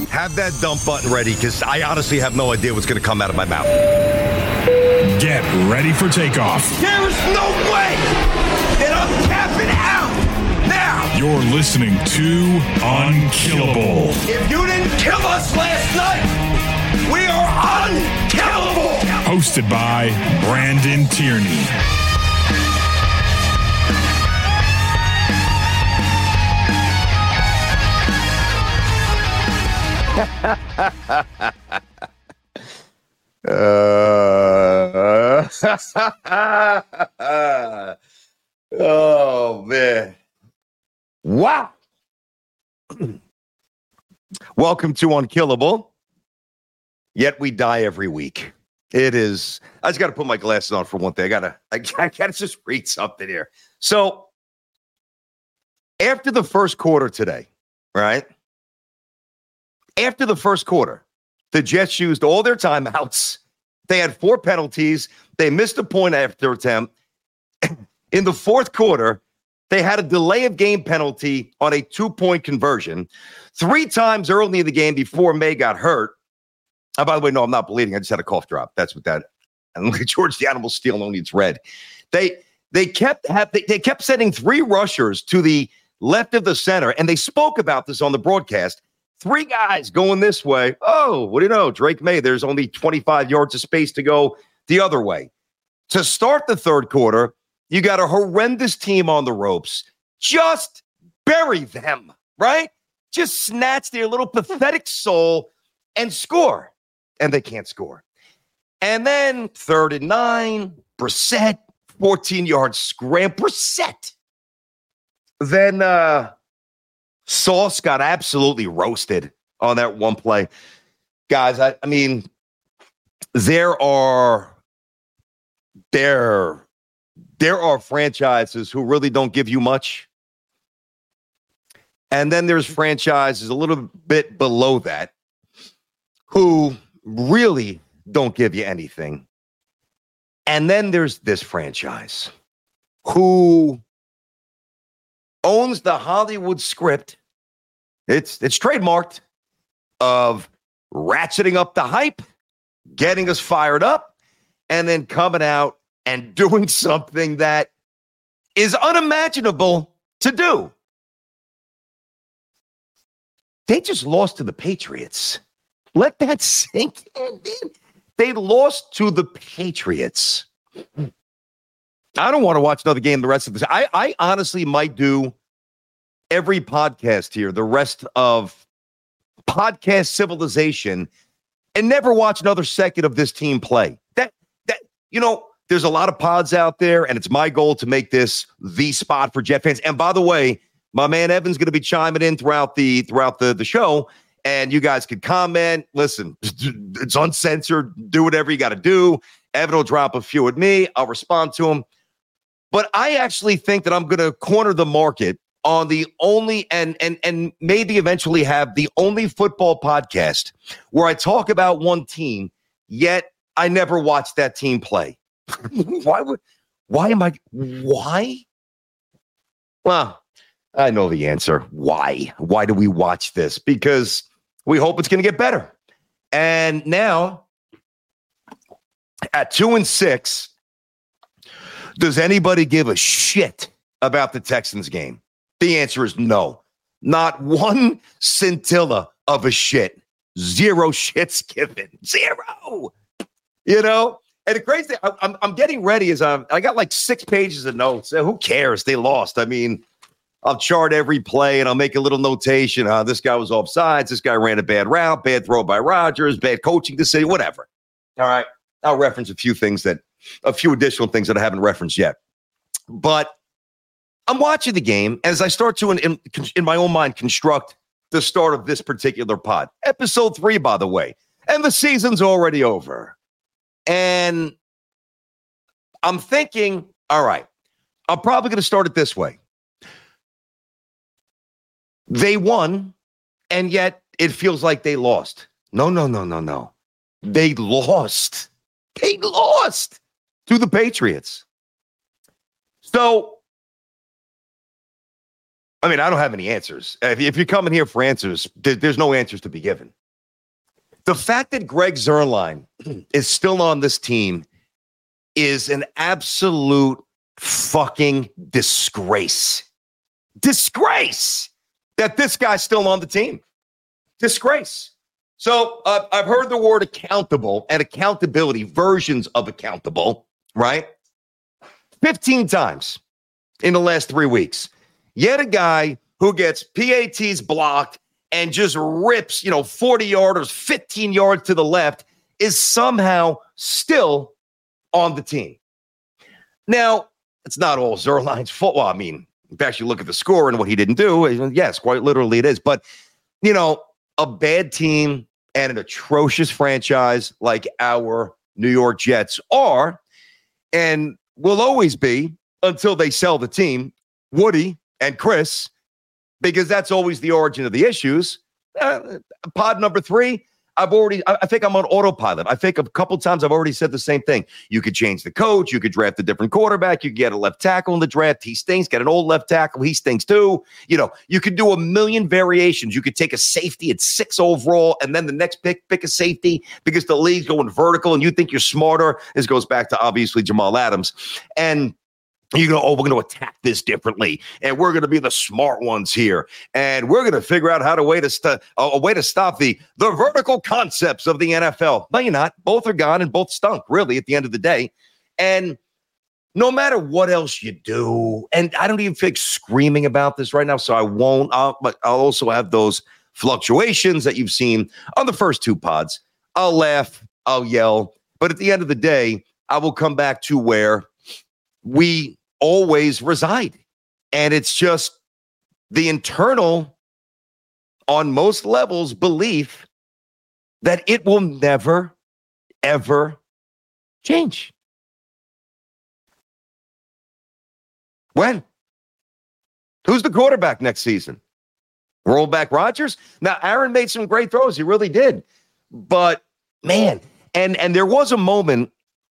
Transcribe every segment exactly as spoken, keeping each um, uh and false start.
Have that dump button ready, because I honestly have no idea what's going to come out of my mouth. Get ready for takeoff. There is no way that I'm tapping out now. You're listening to Unkillable. If you didn't kill us last night, we are unkillable. Hosted by Brandon Tierney. uh, oh, man. Wow. Welcome to Unkillable. Yet we die every week. It is. I just got to put my glasses on for one thing. I gotta. I, I gotta just read something here. So, after the first quarter today, right? After the first quarter, the Jets used all their timeouts. They had four penalties. They missed a point after attempt. In the fourth quarter, they had a delay of game penalty on a two-point conversion three times early in the game before May got hurt. Oh, by the way, no, I'm not bleeding. I just had a cough drop. That's what that. And look at George the Animal Steel, only it's red. They they kept have, they, they kept sending three rushers to the left of the center, and they spoke about this on the broadcast. Three guys going this way. Oh, what do you know? Drake May, there's only twenty-five yards of space to go the other way. To start the third quarter, you got a horrendous team on the ropes. Just bury them, right? Just snatch their little pathetic soul and score. And they can't score. And then third and nine, Brissett, fourteen-yard scramble. Brissett. Then uh, Sauce got absolutely roasted on that one play. Guys, I, I mean, there are there, there are franchises who really don't give you much. And then there's franchises a little bit below that who really don't give you anything. And then there's this franchise who owns the Hollywood script. It's it's trademarked of ratcheting up the hype, getting us fired up, and then coming out and doing something that is unimaginable to do. They just lost to the Patriots. Let that sink in. They lost to the Patriots. I don't want to watch another game the rest of this. I, I honestly might do every podcast here, the rest of podcast civilization, and never watch another second of this team play. That that you know, there's a lot of pods out there, and it's my goal to make this the spot for Jet fans. And by the way, my man Evan's going to be chiming in throughout the throughout the, the show. And you guys can comment. Listen, it's uncensored. Do whatever you got to do. Evan will drop a few at me. I'll respond to him. But I actually think that I'm going to corner the market on the only and and and maybe eventually have the only football podcast where I talk about one team, yet I never watched that team play. Why would? Why am I? Why? Well, I know the answer. Why? Why do we watch this? Because we hope it's going to get better. And now, at two and six, does anybody give a shit about the Texans game? The answer is no. Not one scintilla of a shit. Zero shits given. Zero. You know? And the crazy thing, I'm, I'm getting ready as I'm, I got like six pages of notes. Who cares? They lost. I mean, I'll chart every play and I'll make a little notation. Uh, this guy was offsides. This guy ran a bad route, bad throw by Rodgers, bad coaching decision, whatever. All right. I'll reference a few things that, a few additional things that I haven't referenced yet. But I'm watching the game as I start to, in, in, in my own mind, construct the start of this particular pod. Episode three, by the way. And the season's already over. And I'm thinking, all right, I'm probably going to start it this way. They won, and yet it feels like they lost. No, no, no, no, no. They lost. They lost to the Patriots. So I mean, I don't have any answers. If, if you're coming here for answers, there, there's no answers to be given. The fact that Greg Zuerlein is still on this team is an absolute fucking disgrace. Disgrace that this guy's still on the team. Disgrace. So uh, I've heard the word accountable and accountability, versions of accountable, right? fifteen times in the last three weeks. Yet a guy who gets P A Ts blocked and just rips, you know, forty yarders, fifteen yards to the left is somehow still on the team. Now, it's not all Zuerlein's fault. Well, I mean, in fact, you look at the score and what he didn't do. Yes, quite literally it is. But, you know, a bad team and an atrocious franchise like our New York Jets are and will always be until they sell the team, Woody and Chris, because that's always the origin of the issues. Uh, pod number three, I've already, I, I think I'm on autopilot. I think a couple times I've already said the same thing. You could change the coach. You could draft a different quarterback. You could get a left tackle in the draft. He stinks. Get an old left tackle. He stinks too. You know, you could do a million variations. You could take a safety at six overall and then the next pick, pick a safety because the league's going vertical and you think you're smarter. This goes back to obviously Jamal Adams. And you go, oh, we're going to attack this differently, and we're going to be the smart ones here, and we're going to figure out how to way to st- a way to stop the the vertical concepts of the N F L. No, you're not. Both are gone, and both stunk. Really, at the end of the day, and no matter what else you do, and I don't even feel like screaming about this right now, so I won't. I'll, but I'll also have those fluctuations that you've seen on the first two pods. I'll laugh, I'll yell, but at the end of the day, I will come back to where we always reside. And it's just the internal, on most levels, belief that it will never, ever change. When? Who's the quarterback next season? Roll back Rodgers? Now, Aaron made some great throws. He really did. But, man, and and there was a moment.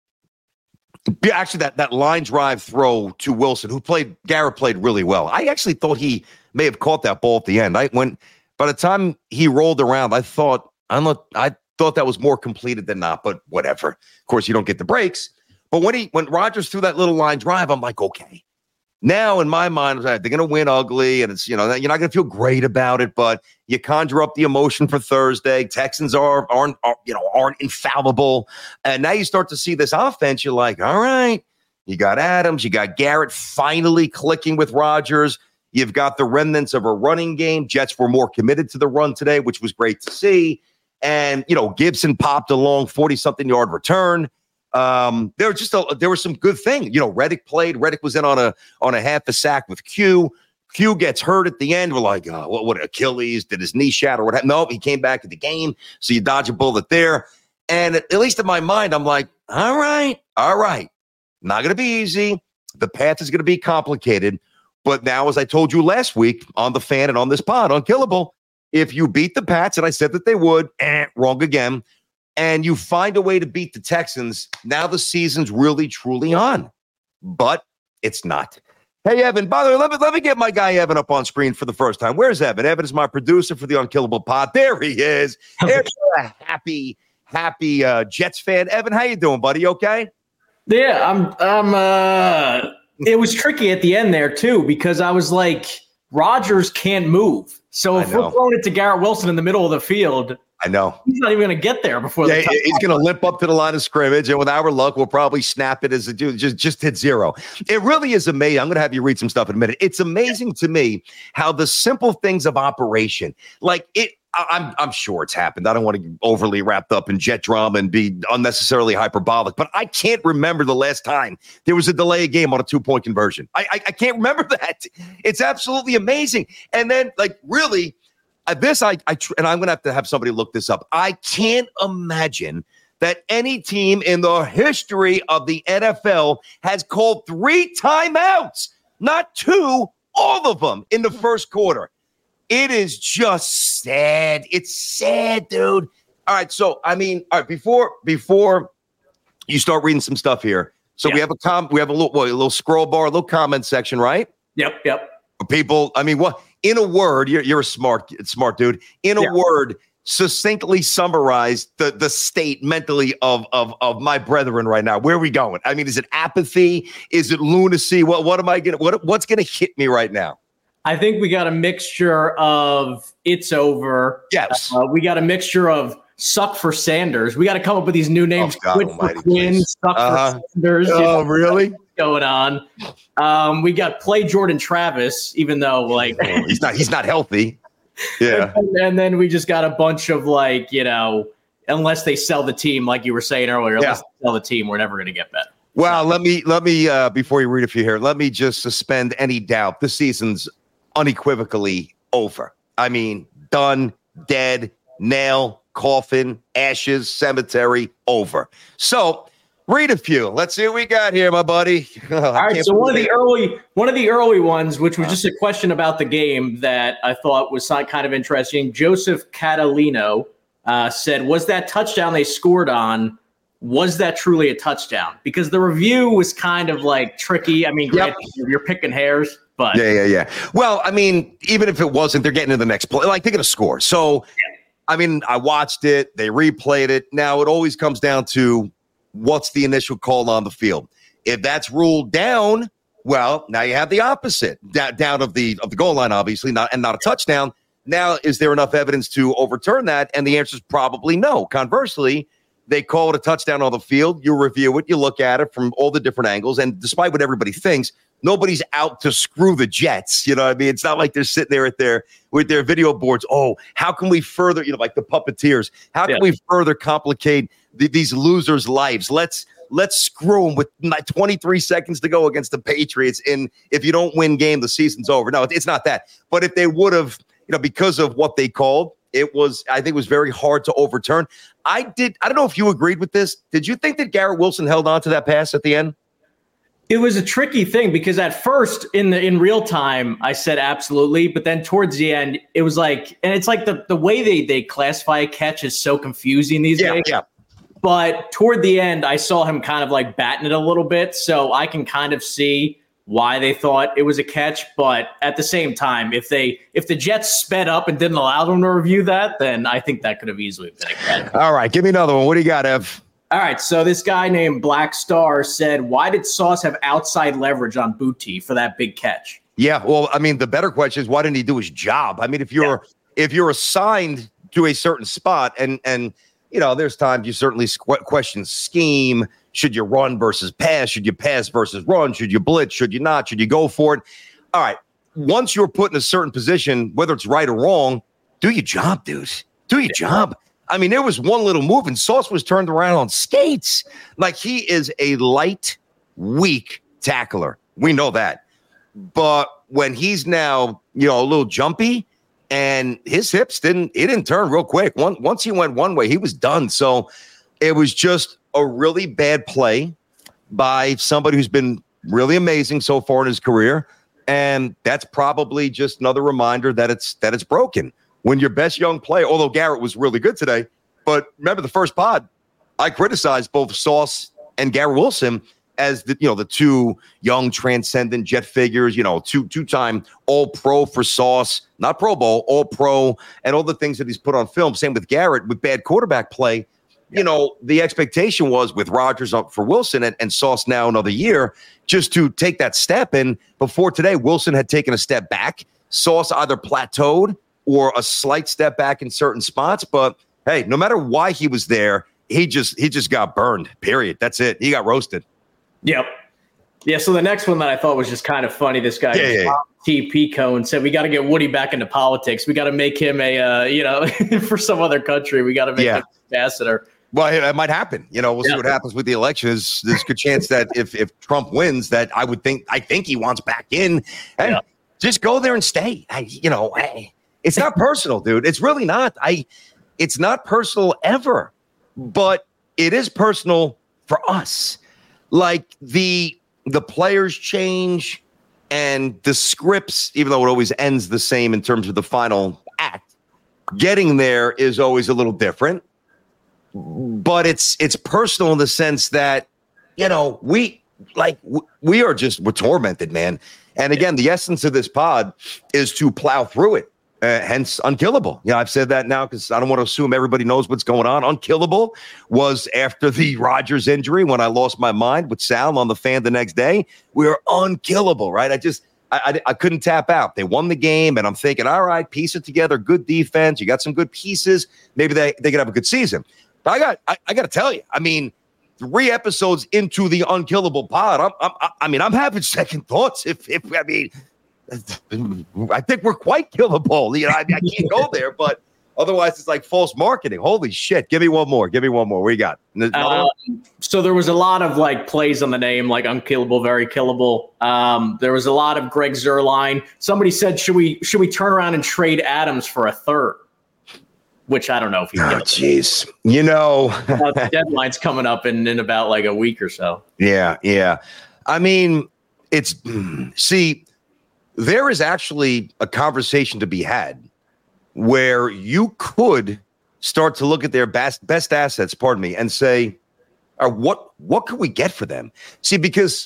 Actually, that, that line drive throw to Wilson, who played, Garrett played really well. I actually thought he may have caught that ball at the end. I went, by the time he rolled around, I thought, I'm not, I thought that was more completed than not, but whatever. Of course, you don't get the breaks. But when he, when Rodgers threw that little line drive, I'm like, okay. Now, in my mind, they're going to win ugly, and it's, you know, you're not going to feel great about it, but you conjure up the emotion for Thursday. Texans are, aren't, are, you know, aren't infallible. And now you start to see this offense. You're like, all right, you got Adams, you got Garrett finally clicking with Rodgers. You've got the remnants of a running game. Jets were more committed to the run today, which was great to see. And, you know, Gibson popped a long forty-something yard return. Um, there was just a, there was some good thing. You know, Reddick played. Reddick was in on a on a half a sack with Q. Q gets hurt at the end. We're like, oh, what? What? Achilles? Did his knee shatter? What happened? No, he came back to the game. So you dodge a bullet there. And at, at least in my mind, I'm like, all right, all right, not going to be easy. The path is going to be complicated. But now, as I told you last week on the Fan and on this pod, Unkillable, if you beat the Pats, and I said that they would, eh, wrong again. And you find a way to beat the Texans, now the season's really, truly on. But it's not. Hey, Evan, by the way, let me, let me get my guy Evan up on screen for the first time. Where's Evan? Evan is my producer for the Unkillable Pod. There he is. There's a happy, happy uh, Jets fan. Evan, how you doing, buddy? Okay? Yeah, I'm, I'm, uh, it was tricky at the end there, too, because I was like, Rodgers can't move. So if we're throwing it to Garrett Wilson in the middle of the field, I know. He's not even going to get there before yeah, the time. He's going to limp up to the line of scrimmage, and with our luck, we'll probably snap it as a dude, just, just hit zero. It really is amazing. I'm going to have you read some stuff in a minute. It's amazing yeah. to me how the simple things of operation, like it, I'm, I'm sure it's happened. I don't want to get overly wrapped up in Jet drama and be unnecessarily hyperbolic, but I can't remember the last time there was a delay of game on a two-point conversion. I, I, I can't remember that. It's absolutely amazing. And then, like, really, Uh, this, I, I tr- and I'm going to have to have somebody look this up. I can't imagine that any team in the history of the N F L has called three timeouts, not two, all of them in the first quarter. It is just sad. It's sad, dude. All right, so I mean, all right, before before you start reading some stuff here, so yeah. we have a com, we have a little what, a little scroll bar, a little comment section, right? Yep, yep. People, I mean, what in a word, you're, you're a smart, smart dude. In a yeah. word, succinctly summarize the the state mentally of of of my brethren right now. Where are we going? I mean, is it apathy? Is it lunacy? What what am I gonna what what's gonna hit me right now? I think we got a mixture of it's over. Yes, uh, we got a mixture of suck for Sanders. We got to come up with these new names. Oh, Quit for Quinn, suck uh-huh. for Sanders. Oh, you know, really? What's going on? Um, we got play Jordan Travis, even though like oh, he's not he's not healthy. Yeah, and, and then we just got a bunch of like you know, unless they sell the team, like you were saying earlier, unless yeah. they sell the team, we're never going to get better. Well, so. let me let me uh, before you read a few here, let me just suspend any doubt. This season's unequivocally over. I mean, done, dead, nail. Coffin, ashes, cemetery, over. So read a few. Let's see what we got here, my buddy. Oh, All right. So one of the early, one of the early ones, which was just a question about the game that I thought was kind of interesting. Joseph Catalino uh, said, "Was that touchdown they scored on? Was that truly a touchdown?" Because the review was kind of like tricky. I mean, yep. you're picking hairs, but yeah, yeah, yeah. Well, I mean, even if it wasn't, they're getting to the next play. Like they're going to score. So. Yeah. I mean, I watched it. They replayed it. Now, it always comes down to what's the initial call on the field. If that's ruled down, well, now you have the opposite. Da- down of the of the goal line, obviously, not and not a touchdown. Now, is there enough evidence to overturn that? And the answer is probably no. Conversely, they call it a touchdown on the field. You review it. You look at it from all the different angles. And despite what everybody thinks, nobody's out to screw the Jets. You know what I mean? It's not like they're sitting there at their with their video boards. Oh, how can we further, you know, like the puppeteers, how can yeah. we further complicate the, these losers' lives? Let's let's screw them with twenty-three seconds to go against the Patriots. And if you don't win game, the season's over. No, it's not that. But if they would have, you know, because of what they called, it was, I think it was very hard to overturn. I did. I don't know if you agreed with this. Did you think that Garrett Wilson held on to that pass at the end? It was a tricky thing because at first in the in real time, I said absolutely. But then towards the end, it was like, and it's like the, the way they, they classify a catch is so confusing these yeah, days. Yeah. But toward the end, I saw him kind of like batting it a little bit. So I can kind of see why they thought it was a catch. But at the same time, if they if the Jets sped up and didn't allow them to review that, then I think that could have easily been a catch. All right, give me another one. What do you got, Ev? All right, so this guy named Black Star said, why did Sauce have outside leverage on Booty for that big catch? Yeah, well, I mean, the better question is, why didn't he do his job? I mean, if you're yeah. if you're assigned to a certain spot, and and you know, there's times you certainly question scheme. Should you run versus pass? Should you pass versus run? Should you blitz? Should you not? Should you go for it? All right, once you're put in a certain position, whether it's right or wrong, do your job, dude. Do your yeah. job. I mean, there was one little move, and Sauce was turned around on skates. Like, he is a light, weak tackler. We know that. But when he's now, you know, a little jumpy, and his hips didn't, it didn't turn real quick. One, once he went one way, he was done. So it was just a really bad play by somebody who's been really amazing so far in his career. And that's probably just another reminder that it's that it's broken. When your best young player, although Garrett was really good today, but remember the first pod, I criticized both Sauce and Garrett Wilson as the, you know, the two young transcendent jet figures, you know, two two-time all-pro for Sauce, not Pro Bowl, all-pro, and all the things that he's put on film. Same with Garrett with bad quarterback play. You know, the expectation was with Rodgers up for Wilson and, and Sauce now another year just to take that step. And before today, Wilson had taken a step back. Sauce either plateaued or a slight step back in certain spots. But hey, no matter why he was there, he just he just got burned, period. That's it. He got roasted. Yep. Yeah, so the next one that I thought was just kind of funny, this guy, yeah, yeah. T. Picone, said we got to get Woody back into politics. We got to make him a, uh, you know, for some other country, we got to make yeah. him ambassador. Well, it might happen. You know, we'll yeah. see what happens with the elections. There's a good chance that if, if Trump wins, that I would think, I think he wants back in. And yeah. just go there and stay. I, you know, I, it's not personal, dude. It's really not. I, it's not personal ever, but it is personal for us. Like the the players change and the scripts, even though it always ends the same in terms of the final act, getting there is always a little different. But it's it's personal in the sense that, you know, we like w- we are just we're tormented, man. And again, the essence of this pod is to plow through it. Uh, hence, Unkillable. Yeah, I've said that now because I don't want to assume everybody knows what's going on. Unkillable was after the Rodgers injury when I lost my mind with Sal on the Fan the next day. We were unkillable, right? I just, I, I, I couldn't tap out. They won the game, and I'm thinking, all right, piece it together. Good defense. You got some good pieces. Maybe they, they could have a good season. But I got, I, I got to tell you, I mean, three episodes into the Unkillable pod, I'm, I'm, I mean, I'm having second thoughts. If, if I mean. I think we're quite killable. You know, I, I can't go there, but otherwise it's like false marketing. Holy shit. Give me one more. Give me one more. What you got? Uh, so there was a lot of like plays on the name, like Unkillable, very killable. Um, there was a lot of Greg Zuerlein. Somebody said, should we should we turn around and trade Adams for a third? Which I don't know if he's oh, jeez. You know, the deadline's coming up in, in about like a week or so. Yeah, yeah. I mean, it's see. There is actually a conversation to be had where you could start to look at their best best assets, pardon me, and say, uh, what what can we get for them? See, because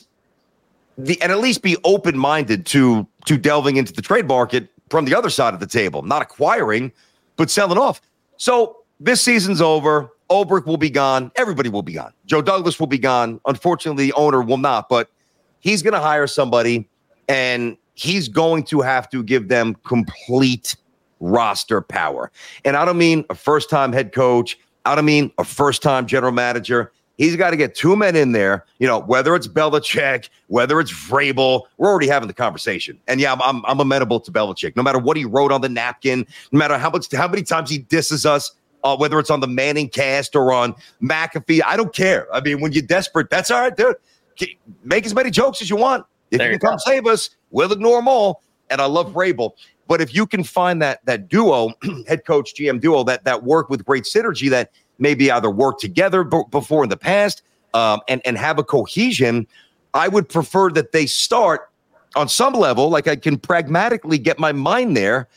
the and at least be open-minded to to delving into the trade market from the other side of the table, not acquiring, but selling off. So this season's over. Ulbrich will be gone. Everybody will be gone. Joe Douglas will be gone. Unfortunately, the owner will not, but he's going to hire somebody, and he's going to have to give them complete roster power. And I don't mean a first-time head coach. I don't mean a first-time general manager. He's got to get two men in there, you know, whether it's Belichick, whether it's Vrabel. We're already having the conversation. And, yeah, I'm, I'm, I'm amenable to Belichick. No matter what he wrote on the napkin, no matter how much, how many times he disses us, uh, whether it's on the Manning cast or on McAfee, I don't care. I mean, when you're desperate, that's all right, dude. Make as many jokes as you want. If there you can come go. Save us, we'll ignore them all. And I love Vrabel. But if you can find that that duo, head coach, G M duo, that that work with great synergy, that maybe either work together b- before in the past um, and, and have a cohesion, I would prefer that they start on some level, like I can pragmatically get my mind there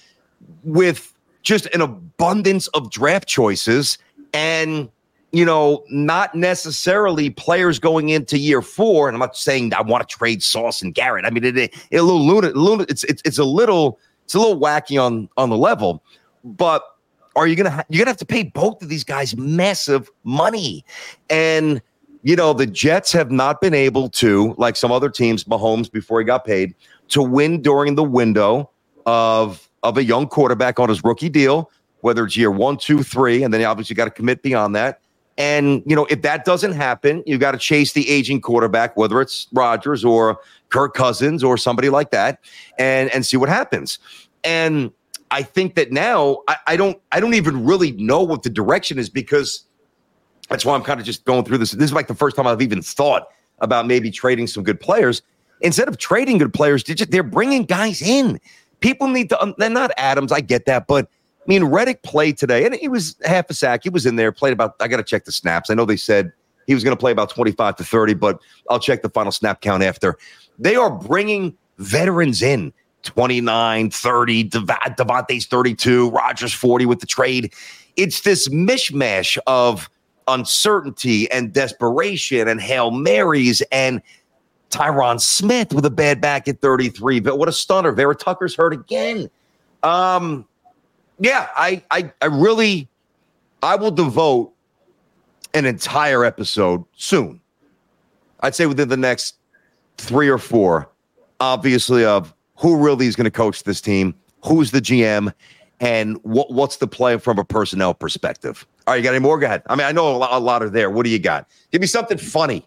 with just an abundance of draft choices and, you know, not necessarily players going into year four. And I'm not saying I want to trade Sauce and Garrett. I mean, it, it, it a little lunatic. It's, it's it's a little it's a little wacky on on the level. But are you gonna ha- you're gonna have to pay both of these guys massive money? And you know, the Jets have not been able to, like some other teams, Mahomes before he got paid, to win during the window of of a young quarterback on his rookie deal, whether it's year one, two, three, and then obviously got to commit beyond that. And, you know, if that doesn't happen, you got to chase the aging quarterback, whether it's Rodgers or Kirk Cousins or somebody like that, and, and see what happens. And I think that now I, I don't I don't even really know what the direction is, because that's why I'm kind of just going through this. This is like the first time I've even thought about maybe trading some good players. Instead of trading good players, they're, just, they're bringing guys in. People need to, they're not Adams, I get that, but I mean, Reddick played today, and he was half a sack. He was in there, played about, I got to check the snaps. I know they said he was going to play about twenty-five to thirty, but I'll check the final snap count after. They are bringing veterans in, twenty-nine, thirty, Dev- Devontae's thirty-two, Rodgers forty with the trade. It's this mishmash of uncertainty and desperation and Hail Marys and Tyron Smith with a bad back at thirty-three. But what a stunner. Vera Tucker's hurt again. Um, yeah, I, I, I really, I will devote an entire episode soon. I'd say within the next three or four, obviously, of who really is going to coach this team, who's the G M, and what what's the play from a personnel perspective. All right, you got any more? Go ahead. I mean, I know a lot, a lot are there. What do you got? Give me something funny.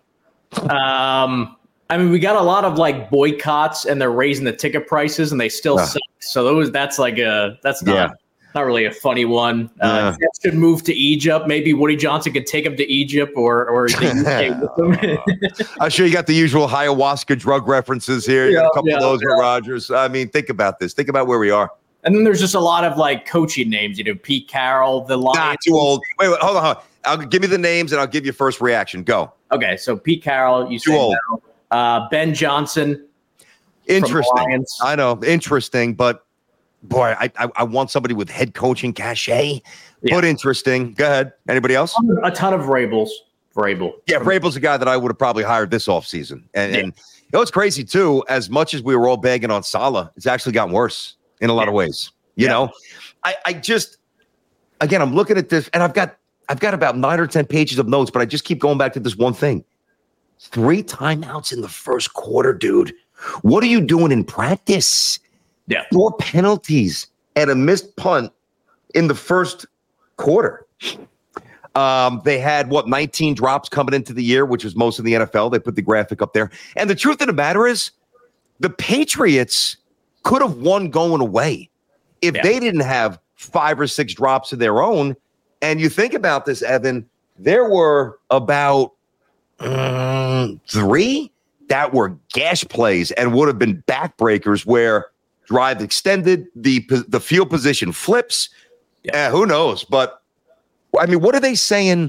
Um, I mean, we got a lot of like boycotts, and they're raising the ticket prices, and they still uh, suck. So those, that's like a that's not. Yeah. Not really a funny one. Uh, yeah. should move to Egypt. Maybe Woody Johnson could take him to Egypt or or the U K with him. I'm sure you got the usual ayahuasca drug references here. You yeah, got a couple yeah, of those yeah. with Rodgers. I mean, think about this. Think about where we are. And then there's just a lot of like coaching names. You know, Pete Carroll, the Lions. Not too old. Wait, wait, hold on. Hold on. I'll give me the names and I'll give you first reaction. Go. Okay, so Pete Carroll, you too old. Uh, Ben Johnson. Interesting. I know, interesting, but. Boy, I, I I want somebody with head coaching cachet, yeah. but interesting. Go ahead. Anybody else? A ton of Vrabels. Vrabel. Yeah, Vrabel's a guy that I would have probably hired this offseason. And, yeah. and know, it's crazy too. As much as we were all bagging on Salah, it's actually gotten worse in a lot of ways. You yeah. know, I, I just, again, I'm looking at this, and I've got, I've got about nine or ten pages of notes, but I just keep going back to this one thing: three timeouts in the first quarter, dude. What are you doing in practice? Yeah, four penalties and a missed punt in the first quarter. Um, they had, what, nineteen drops coming into the year, which was most of the N F L. They put the graphic up there. And the truth of the matter is, the Patriots could have won going away if yeah. they didn't have five or six drops of their own. And you think about this, Evan, there were about um, three that were gash plays and would have been backbreakers where drive extended, the, the field position flips. Yeah, uh, who knows? But I mean, what are they saying?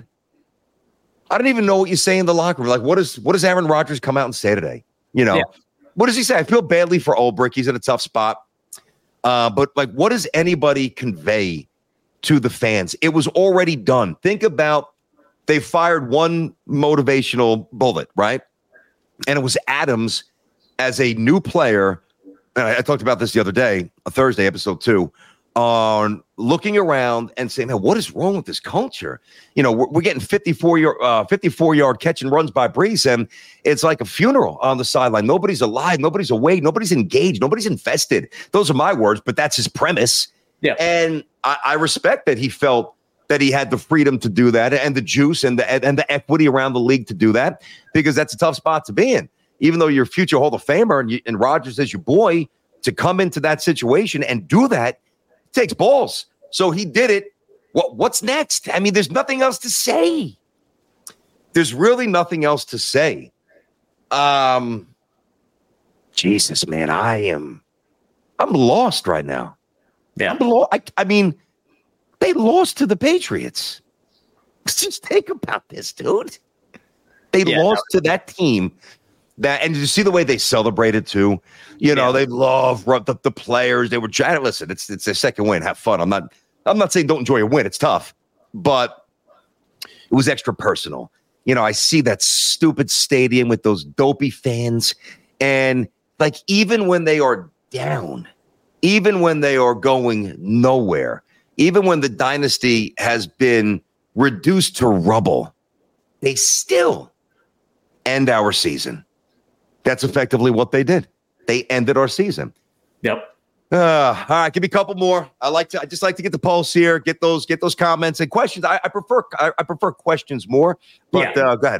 I don't even know what you say in the locker room. Like, what is what does Aaron Rodgers come out and say today? You know, yeah. what does he say? I feel badly for Ulbrich. He's in a tough spot. Uh, but like, what does anybody convey to the fans? It was already done. Think about, they fired one motivational bullet, right? And it was Adams as a new player. And I, I talked about this the other day, a Thursday, episode two. On looking around and saying, man, what is wrong with this culture? You know, we're, we're getting fifty-four yard, uh, fifty-four yard catch and runs by Brees, and it's like a funeral on the sideline. Nobody's alive. Nobody's awake. Nobody's engaged. Nobody's invested. Those are my words, but that's his premise. Yeah. And I, I respect that he felt that he had the freedom to do that, and the juice and the and the equity around the league to do that, because that's a tough spot to be in. Even though you're a future Hall of Famer and, you, and Rodgers is your boy, to come into that situation and do that takes balls. So he did it. What what's next? I mean, there's nothing else to say. There's really nothing else to say. Um, Jesus, man, I am, I'm lost right now. Yeah, I'm lo- I, I mean, they lost to the Patriots. Just think about this, dude. They yeah, lost no. to that team. That, and you see the way they celebrated too. You know, yeah. they love the, the players. They were giant. Listen, it's it's their second win. Have fun. I'm not I'm not saying don't enjoy a win. It's tough, but it was extra personal. You know, I see that stupid stadium with those dopey fans, and like even when they are down, even when they are going nowhere, even when the dynasty has been reduced to rubble, they still end our season. That's effectively what they did. They ended our season. Yep. Uh, all right, give me a couple more. I like to. I just like to get the pulse here. Get those. Get those comments and questions. I, I prefer. I, I prefer questions more. But yeah. uh, go ahead.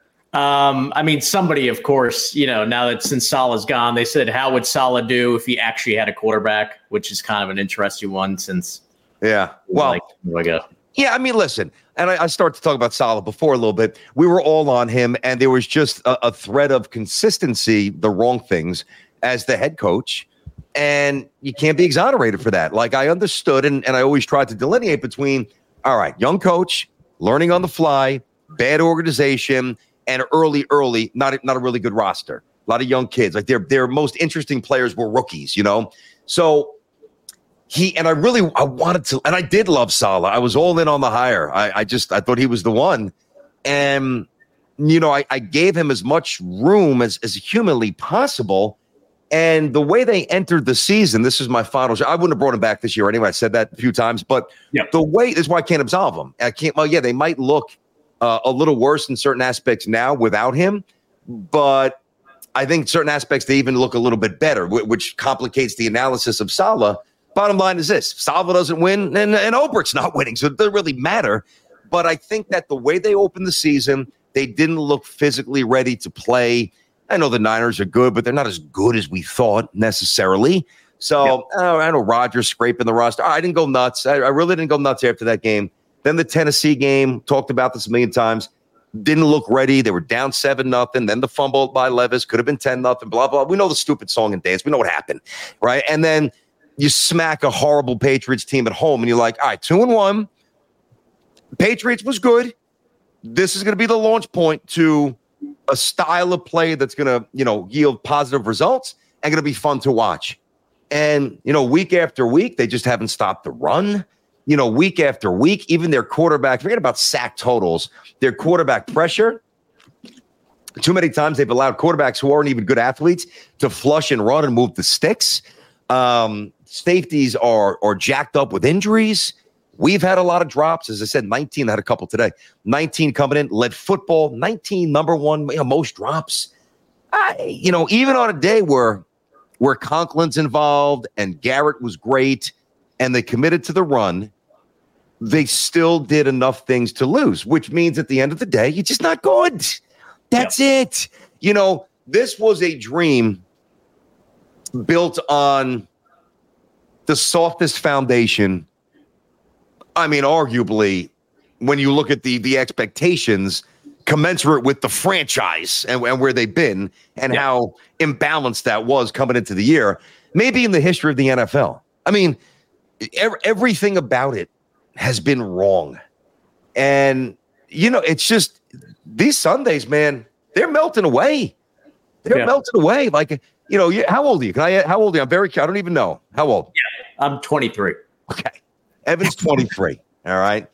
Um, I mean, somebody, of course, you know, now that since Salah's gone, they said, how would Salah do if he actually had a quarterback? Which is kind of an interesting one since. Yeah. Well. Like, like a, Yeah, I mean, listen, and I, I started to talk about Salah before a little bit. We were all on him, and there was just a, a thread of consistency, the wrong things, as the head coach, and you can't be exonerated for that. Like, I understood, and, and I always tried to delineate between, all right, young coach, learning on the fly, bad organization, and early, early, not, not a really good roster. A lot of young kids. Like, their, their most interesting players were rookies, you know? So He and I really I wanted to, and I did love Salah. I was all in on the hire. I, I just I thought he was the one, and you know I, I gave him as much room as as humanly possible. And the way they entered the season, this is my final. I wouldn't have brought him back this year anyway. I said that a few times, but yep. the way this is why I can't absolve him. I can't. Well, yeah, they might look uh, a little worse in certain aspects now without him, but I think certain aspects they even look a little bit better, which complicates the analysis of Salah. Bottom line is this: Salah doesn't win, and, and Ulbricht's not winning, so it doesn't really matter. But I think that the way they opened the season, they didn't look physically ready to play. I know the Niners are good, but they're not as good as we thought necessarily. So yep. oh, I know Rodgers scraping the roster. I didn't go nuts. I, I really didn't go nuts after that game. Then the Tennessee game, talked about this a million times, didn't look ready. They were down seven nothing. Then the fumble by Levis could have been ten nothing. Blah blah. We know the stupid song and dance. We know what happened, right? And then you smack a horrible Patriots team at home, and you're like, all right, two and one. Patriots was good. This is going to be the launch point to a style of play that's going to, you know, yield positive results and going to be fun to watch. And, you know, week after week, they just haven't stopped the run. You know, week after week, even their quarterback, forget about sack totals, their quarterback pressure Too many times they've allowed quarterbacks who aren't even good athletes to flush and run and move the sticks. Um, safeties are are jacked up with injuries. We've had a lot of drops. As I said, nineteen, I had a couple today. nineteen coming in, led football, nineteen, number one, you know, most drops. I, you know, even on a day where, where Conklin's involved and Garrett was great and they committed to the run, they still did enough things to lose, which means at the end of the day, you're just not good. That's yep. it. You know, this was a dream built on the softest foundation. I mean, arguably, when you look at the the expectations commensurate with the franchise and, and where they've been and yeah. how imbalanced that was coming into the year, maybe in the history of the N F L. I mean, ev- everything about it has been wrong. And, you know, it's just these Sundays, man, they're melting away. They're yeah. melting away. Like, you know, you, how old are you? Can I, how old are you? I'm very, I don't even know. How old? Yeah, I'm twenty-three. Okay. Evan's twenty-three. All right.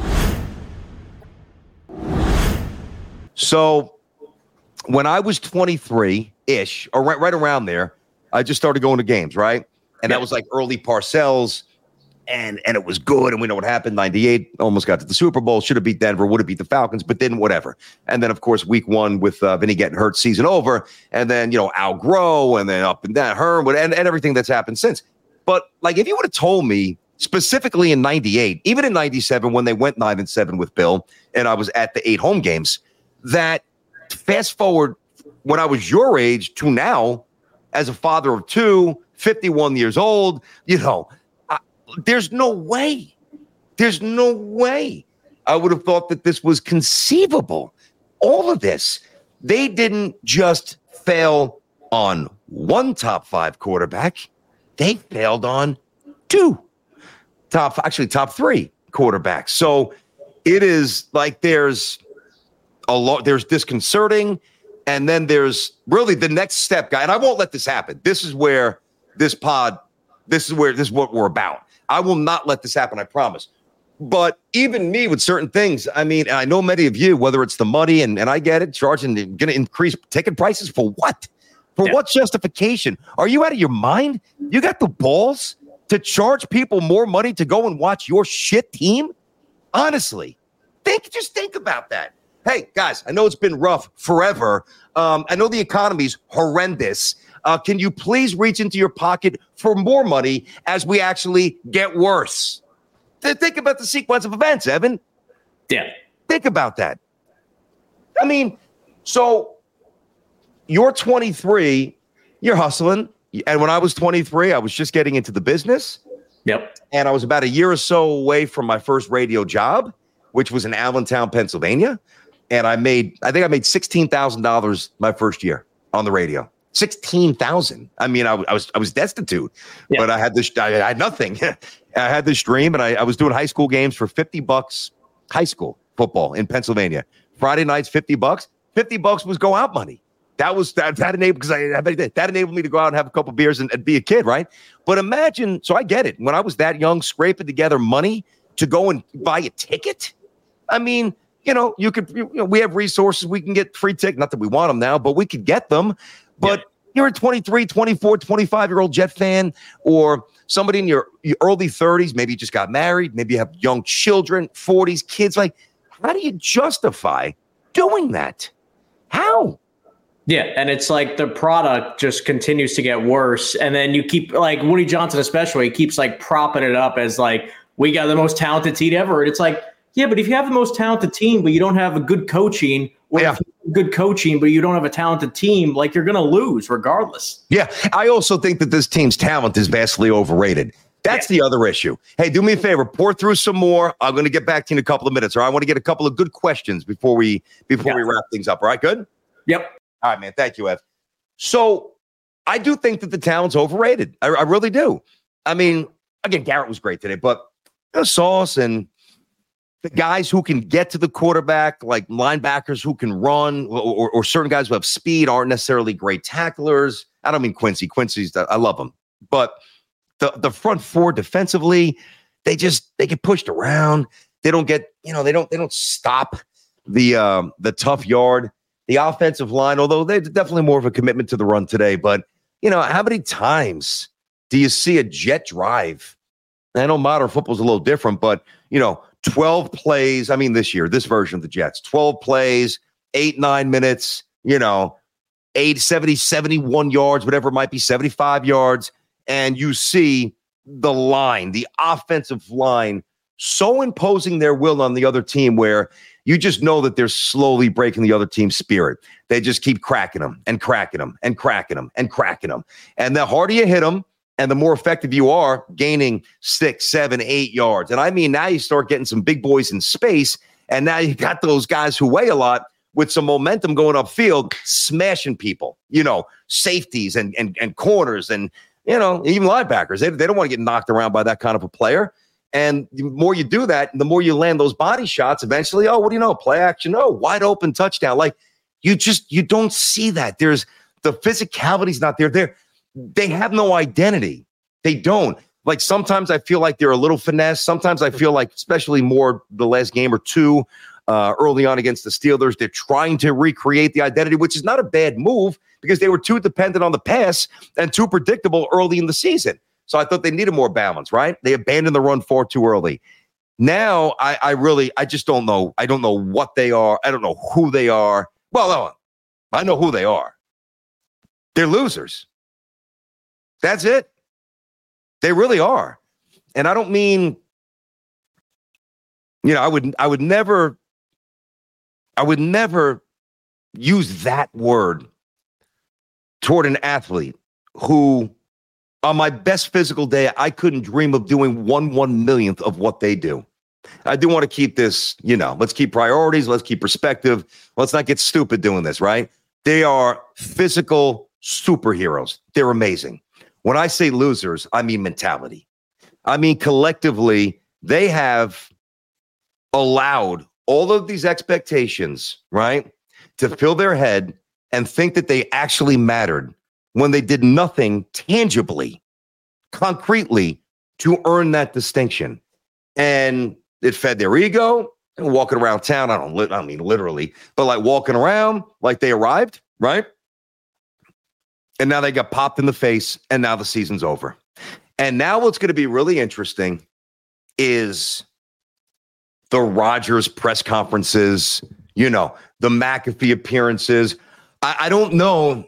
So when I was twenty-three-ish, or right, right around there, I just started going to games, right? And yeah. that was like early Parcells, and and it was good. And we know what happened. ninety-eight, almost got to the Super Bowl. Should have beat Denver, would have beat the Falcons, but didn't, whatever. And then, of course, week one with uh, Vinny getting hurt, season over. And then, you know, Al Groh, and then up and down, Herm, and, and everything that's happened since. But, like, if you would have told me, specifically in ninety-eight, even in ninety-seven, when they went nine and seven with Bill, and I was at the eight home games, that fast forward when I was your age to now, as a father of two, fifty-one years old, you know, I, there's no way, there's no way I would have thought that this was conceivable. All of this, they didn't just fail on one top five quarterback, they failed on two top, actually top three quarterbacks. So it is like there's a lot, there's disconcerting. And then there's really the next step, guy. And I won't let this happen. This is where this pod, this is where this is what we're about. I will not let this happen, I promise. But even me with certain things, I mean, I know many of you, whether it's the money, and, and I get it, charging, going to increase ticket prices for what? For yeah. what justification? Are you out of your mind? You got the balls to charge people more money to go and watch your shit team? Honestly, think, just think about that. Hey, guys, I know it's been rough forever. Um, I know the economy's horrendous. Uh, can you please reach into your pocket for more money as we actually get worse? Th- think about the sequence of events, Evan. Yeah. Think about that. I mean, so you're twenty-three, you're hustling. And when I was twenty-three, I was just getting into the business. Yep. And I was about a year or so away from my first radio job, which was in Allentown, Pennsylvania. And I made, I think I made sixteen thousand dollars my first year on the radio. sixteen thousand. I mean, I, I was, I was destitute, yeah. but I had this, I, I had nothing. I had this dream, and I, I was doing high school games for fifty bucks, high school football in Pennsylvania. Friday nights, fifty bucks, fifty bucks was go out money. That was, that, that enabled, because I, I that enabled me to go out and have a couple beers and, and be a kid. Right. But imagine, so I get it. When I was that young, scraping together money to go and buy a ticket. I mean, you know, you could, you know, we have resources. We can get free tickets. Not that we want them now, but we could get them. But yeah. you're a twenty-three, twenty-four, twenty-five year old Jet fan, or somebody in your, your early thirties. Maybe you just got married. Maybe you have young children, forties, kids. Like, how do you justify doing that? How? Yeah, and it's like the product just continues to get worse. And then you keep, like, Woody Johnson especially, keeps, like, propping it up as, like, we got the most talented team ever. And it's like, yeah, but if you have the most talented team, but you don't have a good coaching, or yeah. good coaching, but you don't have a talented team, like, you're going to lose regardless. Yeah, I also think that this team's talent is vastly overrated. That's yeah. the other issue. Hey, do me a favor, pour through some more. I'm going to get back to you in a couple of minutes, or I want to get a couple of good questions before we before yeah. we wrap things up. All right, good? Yep. All right, man. Thank you, Ev. So I do think that the talent's overrated. I, I really do. I mean, again, Garrett was great today, but you know, Sauce and the guys who can get to the quarterback, like linebackers who can run, or, or, or certain guys who have speed, aren't necessarily great tacklers. I don't mean Quincy. Quincy's, I love him. But the, the front four defensively, they just, they get pushed around. They don't get, you know, they don't, they don't stop the, um, the tough yard. the offensive line, although they're definitely more of a commitment to the run today. But, you know, how many times do you see a jet drive? I know modern football is a little different, but, you know, twelve plays. I mean, this year, this version of the Jets, twelve plays, eight, nine minutes, you know, eight, seventy, seventy-one yards, whatever it might be, seventy-five yards. And you see the line, the offensive line, so imposing their will on the other team where you just know that they're slowly breaking the other team's spirit. They just keep cracking them and cracking them and cracking them and cracking them. And the harder you hit them and the more effective you are, gaining six, seven, eight yards. And I mean, now you start getting some big boys in space. And now you got those guys who weigh a lot with some momentum going upfield, smashing people, you know, safeties and, and, and corners and, you know, even linebackers. They, they don't want to get knocked around by that kind of a player. And the more you do that, the more you land those body shots, eventually, oh, what do you know? Play action. Oh, wide open touchdown. Like you just, you don't see that. There's the physicality's not there. They're, they have no identity. They don't. Like sometimes I feel like they're a little finesse. Sometimes I feel like, especially more the last game or two uh, early on against the Steelers, they're trying to recreate the identity, which is not a bad move because they were too dependent on the pass and too predictable early in the season. So I thought they needed more balance, right? They abandoned the run far too early. Now, I, I really, I just don't know. I don't know what they are. I don't know who they are. Well, no, I know who they are. They're losers. That's it. They really are. And I don't mean, you know, I would, I would never, I would never use that word toward an athlete who, on my best physical day, I couldn't dream of doing one one millionth of what they do. I do want to keep this, you know, let's keep priorities. Let's keep perspective. Let's not get stupid doing this, right? They are physical superheroes. They're amazing. When I say losers, I mean mentality. I mean, collectively, they have allowed all of these expectations, right, to fill their head and think that they actually mattered when they did nothing tangibly, concretely to earn that distinction. And it fed their ego and walking around town. I don't, I don't mean literally, but like walking around like they arrived, right? And now they got popped in the face and now the season's over. And now what's going to be really interesting is the Rodgers press conferences, you know, the McAfee appearances. I, I don't know.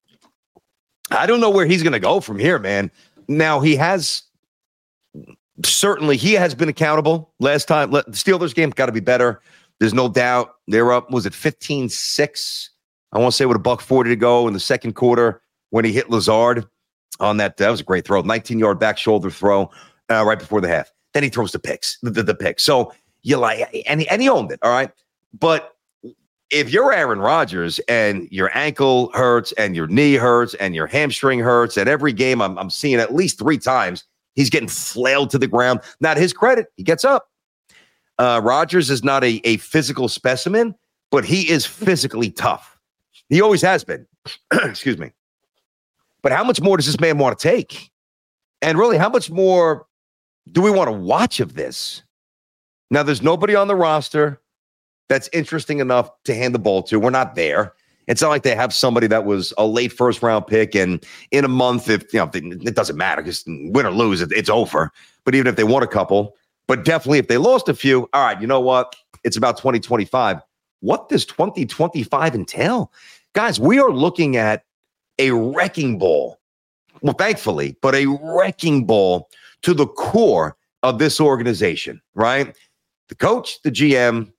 I don't know where he's going to go from here, man. Now, he has certainly he has been accountable. Last time, the Steelers game got to be better. There's no doubt. They're up, was it fifteen six? I want to say with a buck forty to go in the second quarter when he hit Lazard on that. That was a great throw, nineteen-yard back shoulder throw uh, right before the half. Then he throws the picks, the, the, the pick. So you like, and he, and he owned it, all right? But if you're Aaron Rodgers and your ankle hurts and your knee hurts and your hamstring hurts, and every game I'm, I'm seeing at least three times, he's getting flailed to the ground. Not his credit. He gets up. Uh, Rodgers is not a, a physical specimen, but he is physically tough. He always has been. Excuse me. But how much more does this man want to take? And really, how much more do we want to watch of this? Now, there's nobody on the roster that's interesting enough to hand the ball to. We're not there. It's not like they have somebody that was a late first round pick, and in a month, if you know, it doesn't matter because win or lose, it, it's over. But even if they won a couple, but definitely if they lost a few, all right, you know what? It's about twenty twenty-five. What does twenty twenty-five entail? Guys, we are looking at a wrecking ball. Well, thankfully, but a wrecking ball to the core of this organization, right? The coach, the G M,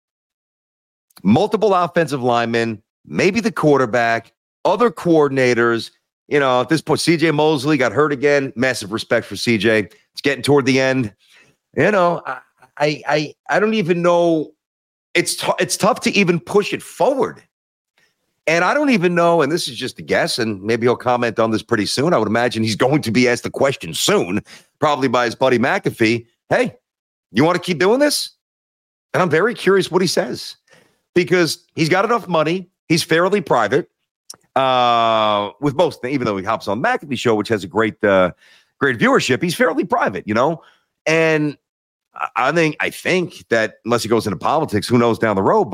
multiple offensive linemen, maybe the quarterback, other coordinators. You know, at this point, C J Mosley got hurt again. Massive respect for C J. It's getting toward the end. You know, I I I, I don't even know. It's t- it's tough to even push it forward. And I don't even know, and this is just a guess, and maybe he'll comment on this pretty soon. I would imagine he's going to be asked the question soon, probably by his buddy McAfee. Hey, you want to keep doing this? And I'm very curious what he says. Because he's got enough money. He's fairly private uh, with most, even though he hops on McAfee show, which has a great, uh, great viewership. He's fairly private, you know. And I think, I think that unless he goes into politics, who knows down the road. But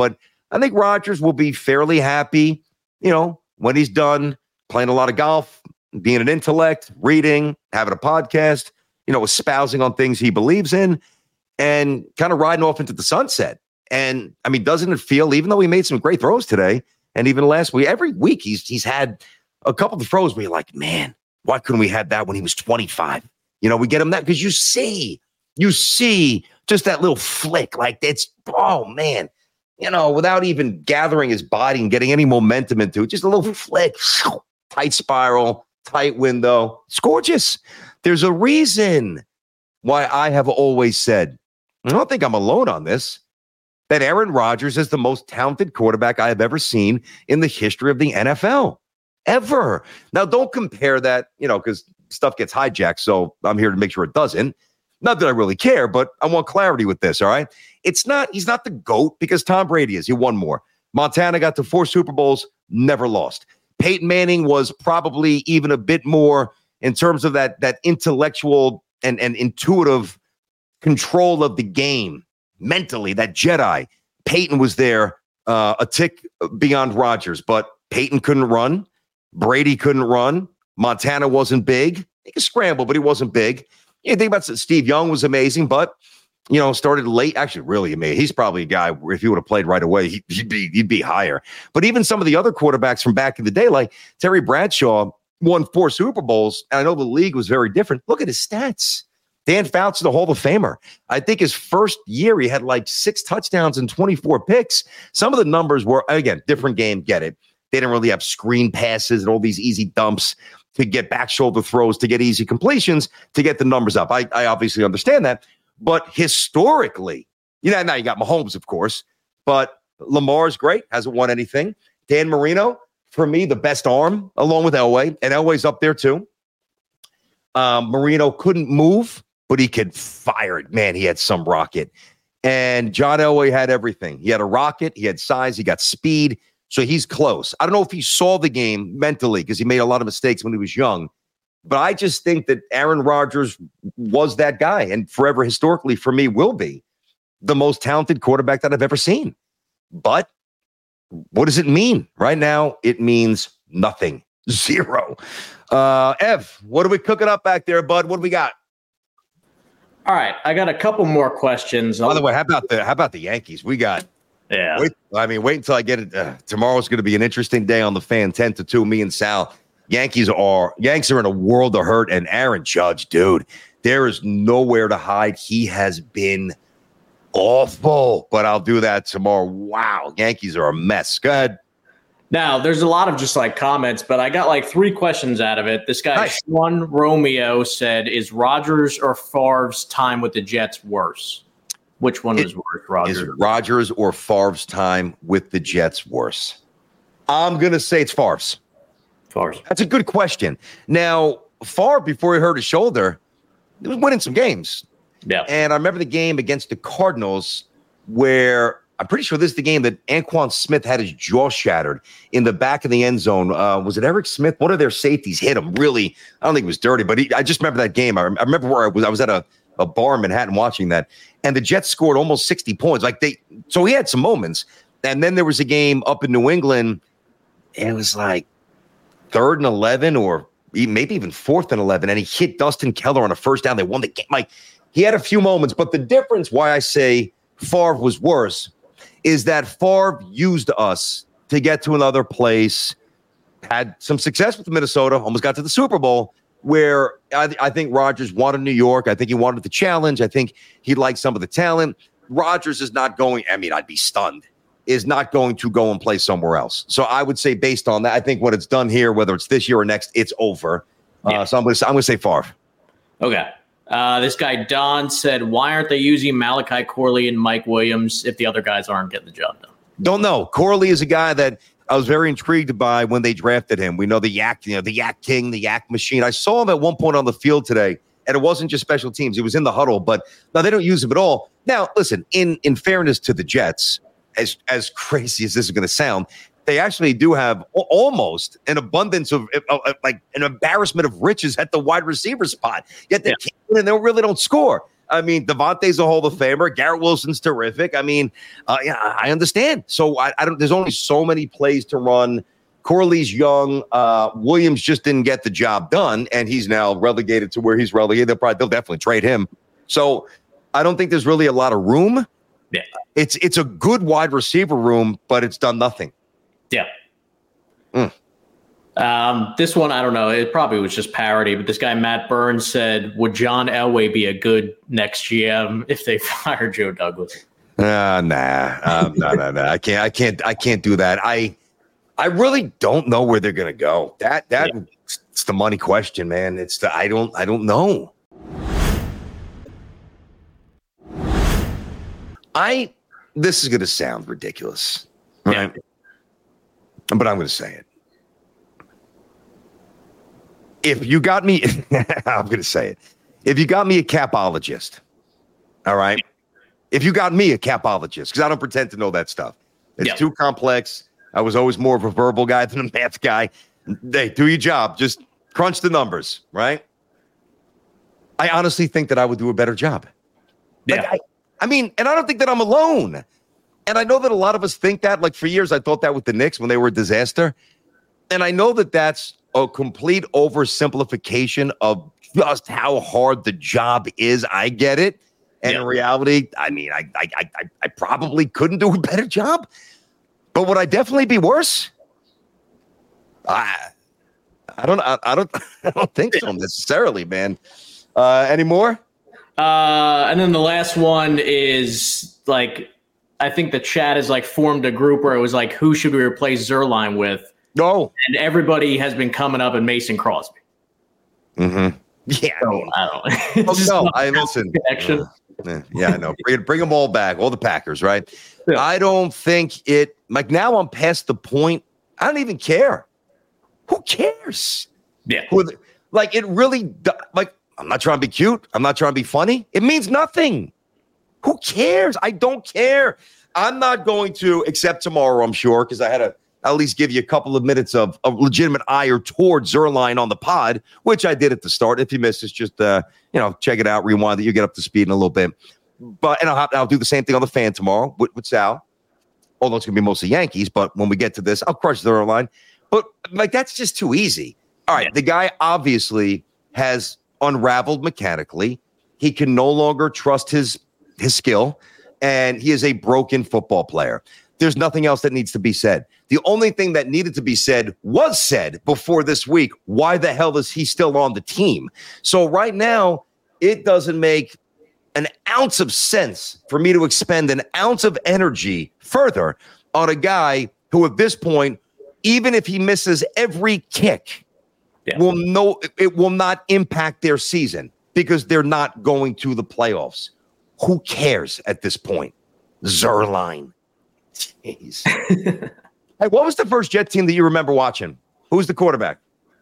I think Rodgers will be fairly happy, you know, when he's done playing a lot of golf, being an intellect, reading, having a podcast, you know, espousing on things he believes in, and kind of riding off into the sunset. And I mean, doesn't it feel, even though he made some great throws today, and even last week, every week he's he's had a couple of throws where you're like, man, why couldn't we have that when he was twenty-five? You know, we get him that because you see, you see just that little flick, like it's, oh man, you know, without even gathering his body and getting any momentum into it, just a little flick, tight spiral, tight window. It's gorgeous. There's a reason why I have always said, I don't think I'm alone on this, that Aaron Rodgers is the most talented quarterback I have ever seen in the history of the N F L. Ever. Now, don't compare that, you know, because stuff gets hijacked, so I'm here to make sure it doesn't. Not that I really care, but I want clarity with this, all right? It's not, he's not the GOAT because Tom Brady is. He won more. Montana got to four Super Bowls, never lost. Peyton Manning was probably even a bit more in terms of that, that intellectual and, and intuitive control of the game. Mentally, that Jedi. Peyton was there uh, a tick beyond Rodgers, but Peyton couldn't run. Brady couldn't run. Montana wasn't big. He could scramble, but he wasn't big. You think about it, Steve Young was amazing, but, you know, started late. Actually, really amazing. He's probably a guy where if he would have played right away, he, he'd be he'd be higher. But even some of the other quarterbacks from back in the day, like Terry Bradshaw, won four Super Bowls, and I know the league was very different. Look at his stats. Dan Fouts, the Hall of Famer. I think his first year, he had like six touchdowns and twenty-four picks. Some of the numbers were, again, different game, get it. They didn't really have screen passes and all these easy dumps to get back shoulder throws, to get easy completions, to get the numbers up. I, I obviously understand that. But historically, you know, now you got Mahomes, of course, but Lamar's great, hasn't won anything. Dan Marino, for me, the best arm, along with Elway, and Elway's up there too. Um, Marino couldn't move, but he could fire it. Man, he had some rocket. And John Elway had everything. He had a rocket, he had size, he got speed. So he's close. I don't know if he saw the game mentally because he made a lot of mistakes when he was young. But I just think that Aaron Rodgers was that guy and forever historically for me will be the most talented quarterback that I've ever seen. But what does it mean? Right now, it means nothing. Zero. Uh, Ev, what are we cooking up back there, bud? What do we got? All right, I got a couple more questions. By the way, how about the how about the Yankees? We got Yeah. Wait, I mean, wait until I get it. Uh, tomorrow's going to be an interesting day on the Fan. ten to two, me and Sal. Yankees are Yanks are in a world of hurt, and Aaron Judge, dude, there is nowhere to hide. He has been awful, but I'll do that tomorrow. Wow, Yankees are a mess. Go ahead. Now, there's a lot of just like comments, but I got like three questions out of it. This guy, Nice. Sean Romeo, said, is Rodgers or Favre's time with the Jets worse? Which one It- was worse, Rodgers? Is Rodgers or Favre's time with the Jets worse? I'm going to say it's Favre's. Favre's. That's a good question. Now, Favre, before he hurt his shoulder, he was winning some games. Yeah. And I remember the game against the Cardinals where I'm pretty sure this is the game that Anquan Smith had his jaw shattered in the back of the end zone. Uh, was it Eric Smith? One of their safeties hit him really. I don't think it was dirty, but he, I just remember that game. I, rem- I remember where I was. I was at a, a bar in Manhattan watching that, and the Jets scored almost sixty points. Like they, so he had some moments. And then there was a game up in New England. And it was like third and eleven, or maybe even fourth and eleven, and he hit Dustin Keller on a first down. They won the game. Like he had a few moments, but the difference, why I say Favre was worse, is that Favre used us to get to another place, had some success with Minnesota, almost got to the Super Bowl, where I, I think Rodgers wanted New York. I think he wanted the challenge. I think he liked some of the talent. Rodgers is not going, I mean, I'd be stunned, is not going to go and play somewhere else. So I would say based on that, I think what it's done here, whether it's this year or next, it's over. Yeah. Uh, so I'm going to I'm going to say Favre. Okay. Uh, this guy, Don, said, why aren't they using Malachi Corley and Mike Williams if the other guys aren't getting the job done? Don't know. Corley is a guy that I was very intrigued by when they drafted him. We know the Yak, you know, the Yak King, the Yak Machine. I saw him at one point on the field today, and it wasn't just special teams. He was in the huddle, but no, they don't use him at all. Now, listen, in, in fairness to the Jets, as, as crazy as this is going to sound, they actually do have a- almost an abundance of, of, of like an embarrassment of riches at the wide receiver spot. Yet they Yeah. can't, and they really don't score. I mean, Devontae's a Hall of Famer. Garrett Wilson's terrific. I mean, uh, yeah, I understand. So I, I don't. There's only so many plays to run. Corley's young. Uh, Williams just didn't get the job done, and he's now relegated to where he's relegated. They'll probably they'll definitely trade him. So I don't think there's really a lot of room. Yeah, it's it's a good wide receiver room, but it's done nothing. Yeah. Mm. Um, this one, I don't know. It probably was just parody, but this guy, Matt Burns, said, would John Elway be a good next G M if they fired Joe Douglas? Uh, nah, um, no, no, no. I can't, I can't, I can't do that. I, I really don't know where they're going to go. That, that, yeah. It's the money question, man. It's the, I don't, I don't know. I, this is going to sound ridiculous, right? Yeah. But I'm going to say it. If you got me, I'm going to say it. If you got me a capologist, all right? If you got me a capologist, because I don't pretend to know that stuff. It's yeah. too complex. I was always more of a verbal guy than a math guy. Hey, do your job. Just crunch the numbers, right? I honestly think that I would do a better job. Yeah. Like I, I mean, and I don't think that I'm alone. And I know that a lot of us think that. Like for years, I thought that with the Knicks when they were a disaster. And I know that that's a complete oversimplification of just how hard the job is. I get it. And yeah. in reality, I mean, I, I I I probably couldn't do a better job. But would I definitely be worse? I I don't I, I don't I don't think so necessarily, man. Uh, any more? Uh, and then the last one is like, I think the chat has like formed a group where it was like, who should we replace Zuerlein with? No. And everybody has been coming up in Mason Crosby. Mm-hmm. Yeah. So, I don't know. Oh, no, I listen. Connection. Uh, yeah, I know. Bring, bring them all back, all the Packers, right? Yeah. I don't think it, like now I'm past the point. I don't even care. Who cares? Yeah. Who, like it really, like I'm not trying to be cute. I'm not trying to be funny. It means nothing. Who cares? I don't care. I'm not going to, except tomorrow, I'm sure, because I had to at least give you a couple of minutes of a legitimate ire towards Zuerlein on the pod, which I did at the start. If you missed it, just, uh, you know, check it out, rewind it, you get up to speed in a little bit. But, and I'll, I'll do the same thing on the fan tomorrow with, with Sal, although it's going to be mostly Yankees. But when we get to this, I'll crush Zuerlein. But, like, that's just too easy. All right, yeah. The guy obviously has unraveled mechanically. He can no longer trust his his skill, and he is a broken football player. There's nothing else that needs to be said. The only thing that needed to be said was said before this week. Why the hell is he still on the team? So right now, it doesn't make an ounce of sense for me to expend an ounce of energy further on a guy who at this point, even if he misses every kick, yeah. will no, it will not impact their season because they're not going to the playoffs. Who cares at this point? Zuerlein. Jeez. Hey, what was the first Jet team that you remember watching? Who was the quarterback?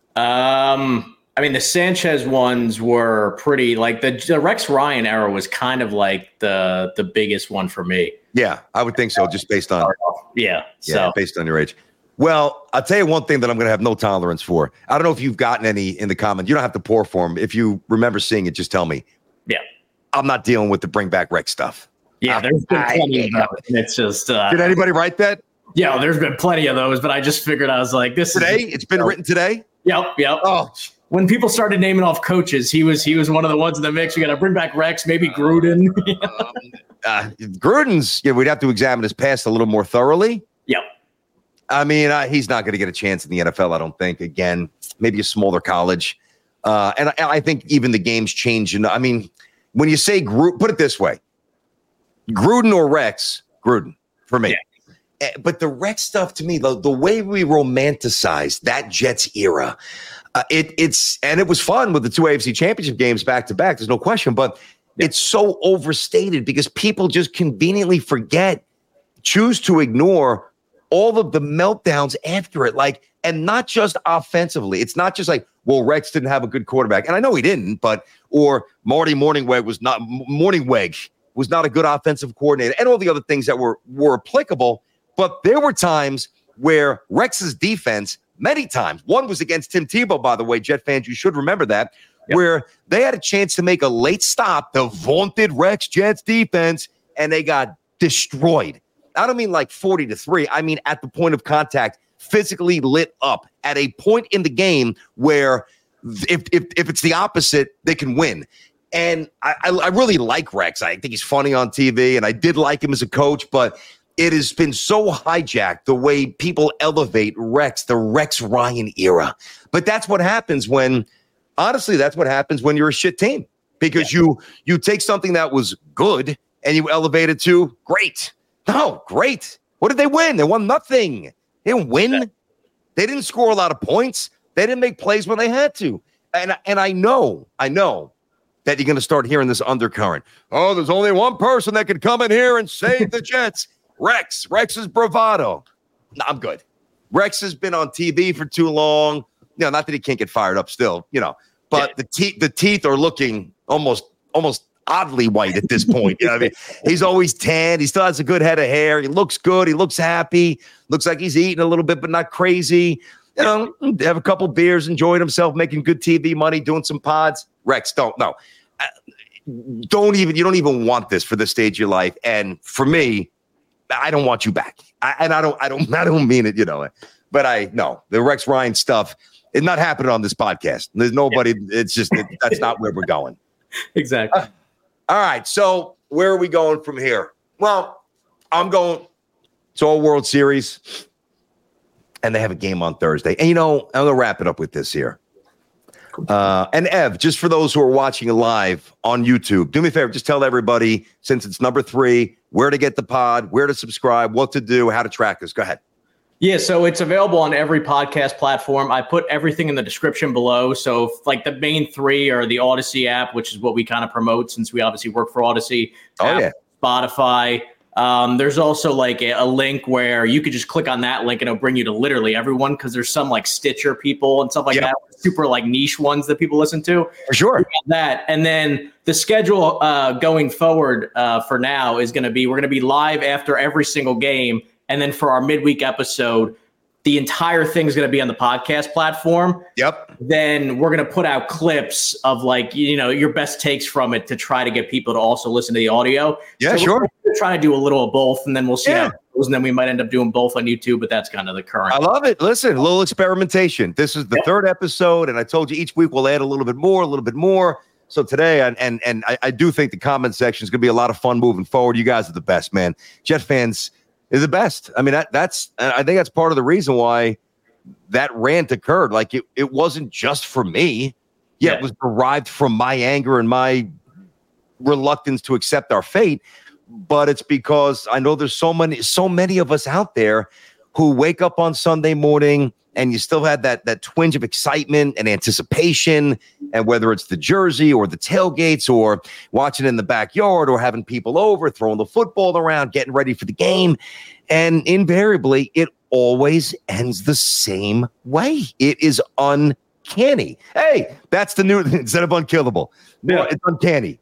Um, I mean, the Sanchez ones were pretty, like the, the Rex Ryan era was kind of like the the biggest one for me. Yeah, I would think so, just based on yeah, yeah, so. based on your age. Well, I'll tell you one thing that I'm going to have no tolerance for. I don't know if you've gotten any in the comments. You don't have to pour for them. If you remember seeing it, just tell me. Yeah, I'm not dealing with the bring back Rex stuff. Yeah, there's been plenty of those. It's just uh, did anybody write that? Yeah, there's been plenty of those, but I just figured I was like, this today. Is, it's been written today. Yep, yep. Oh, when people started naming off coaches, he was he was one of the ones in the mix. We got to bring back Rex, maybe Gruden. um, uh, Gruden's, yeah, we'd have to examine his past a little more thoroughly. Yep. I mean, uh, he's not going to get a chance in the N F L. I don't think. Again, maybe a smaller college, uh, and I, I think even the game's changing. I mean, when you say Gruden, put it this way. Gruden or Rex, Gruden for me. Yeah. But the Rex stuff to me, the, the way we romanticized that Jets era, uh, it it's and it was fun with the two A F C championship games back to back. There's no question, but yeah. It's so overstated because people just conveniently forget, choose to ignore all of the meltdowns after it. Like, and not just offensively. It's not just like, well, Rex didn't have a good quarterback, and I know he didn't, but or Marty Morningweg was not Morningweg. was not a good offensive coordinator, and all the other things that were were applicable. But there were times where Rex's defense, many times, one was against Tim Tebow, by the way, Jet fans, you should remember that, yep. where they had a chance to make a late stop, the vaunted Rex Jets defense, and they got destroyed. I don't mean like forty to three. I mean at the point of contact, physically lit up at a point in the game where if if, if it's the opposite, they can win. And I, I, I really like Rex. I think he's funny on T V, and I did like him as a coach, but it has been so hijacked the way people elevate Rex, the Rex Ryan era. But that's what happens when, honestly, that's what happens when you're a shit team, because yeah. you you take something that was good and you elevate it to great. No, great. What did they win? They won nothing. They didn't win. Yeah. They didn't score a lot of points. They didn't make plays when they had to. And, and I know, I know that you're going to start hearing this undercurrent. Oh, there's only one person that can come in here and save the Jets. Rex, Rex's bravado. No, I'm good. Rex has been on T V for too long. You know, not that he can't get fired up still, you know, but yeah. the teeth, the teeth are looking almost, almost oddly white at this point. You know what I mean? He's always tanned. He still has a good head of hair. He looks good. He looks happy. Looks like he's eating a little bit, but not crazy. You know, have a couple beers, enjoying himself, making good T V money, doing some pods. Rex, don't, no. Don't even, you don't even want this for this stage of your life. And for me, I don't want you back. I, and I don't, I don't, I don't mean it, you know, but I know the Rex Ryan stuff is not happening on this podcast. There's nobody, yeah. it's just, it, that's not where we're going. Exactly. Uh, all right. So where are we going from here? Well, I'm going, it's all World Series and they have a game on Thursday. And, you know, I'm going to wrap it up with this here. Uh, and Ev, just for those who are watching live on YouTube, do me a favor, just tell everybody, since it's number three, where to get the pod, where to subscribe, what to do, how to track us. Go ahead. Yeah, so it's available on every podcast platform. I put everything in the description below. So like the main three are the Odyssey app, which is what we kind of promote since we obviously work for Odyssey. Oh, app, yeah. Spotify. Um, there's also like a, a link where you could just click on that link and it'll bring you to literally everyone, because there's some like Stitcher people and stuff like yep. that, super like niche ones that people listen to. For sure. That. And then the schedule uh, going forward uh, for now is going to be, we're going to be live after every single game. And then for our midweek episode, the entire thing is going to be on the podcast platform. Yep. Then we're going to put out clips of like, you know, your best takes from it to try to get people to also listen to the audio. Yeah, so sure. We're trying to do a little of both, and then we'll see yeah. how it goes. And then we might end up doing both on YouTube, but that's kind of the current. I love it. Listen, a little experimentation. This is the yep. third episode, and I told you each week we'll add a little bit more, a little bit more. So today, and and, and I, I do think the comment section is going to be a lot of fun moving forward. You guys are the best, man. Jet fans is the best. I mean, that that's, I think that's part of the reason why that rant occurred. Like it, it wasn't just for me. Yeah, yeah, it was derived from my anger and my reluctance to accept our fate. But it's because I know there's so many, so many of us out there who wake up on Sunday morning and you still had that, that twinge of excitement and anticipation. And whether it's the jersey or the tailgates or watching in the backyard or having people over, throwing the football around, getting ready for the game. And invariably, it always ends the same way. It is uncanny. Hey, that's the new, instead of unkillable. Yeah. It's uncanny.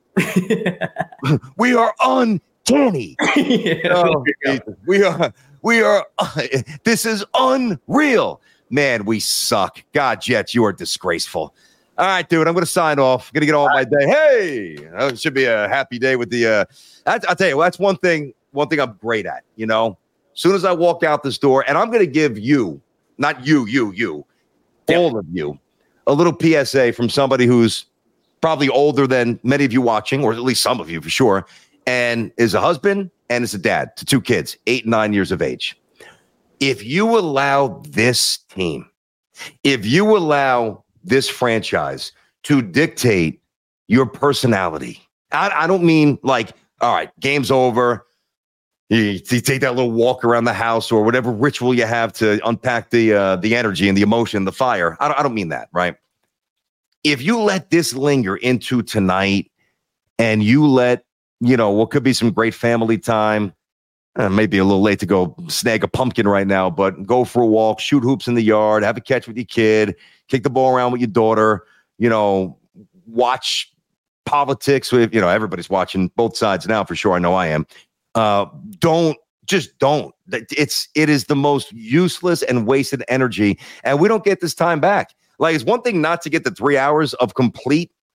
We are uncanny. Yeah, oh, we are, we are, uh, this is unreal. Man, we suck. God, Jets, you are disgraceful. All right, dude, I'm going to sign off. I'm going to get on my day. Hey, it should be a happy day with the, uh, I, I'll tell you, that's one thing, one thing I'm great at, you know, as soon as I walk out this door, and I'm going to give you, not you, you, you, yep. all of you, a little P S A from somebody who's probably older than many of you watching, or at least some of you for sure, and is a husband and is a dad to two kids, eight and nine years of age. If you allow this team, if you allow this franchise to dictate your personality, I, I don't mean like, all right, game's over. You, you take that little walk around the house or whatever ritual you have to unpack the uh, the energy and the emotion, the fire. I don't, I don't mean that, right? If you let this linger into tonight and you let, you know, what could be some great family time, uh, maybe a little late to go snag a pumpkin right now, but go for a walk, shoot hoops in the yard, have a catch with your kid, kick the ball around with your daughter, you know, watch politics with, you know, everybody's watching both sides now for sure. I know I am. Uh, don't, just don't. It's, it is the most useless and wasted energy. And we don't get this time back. Like, it's one thing not to get the three hours of complete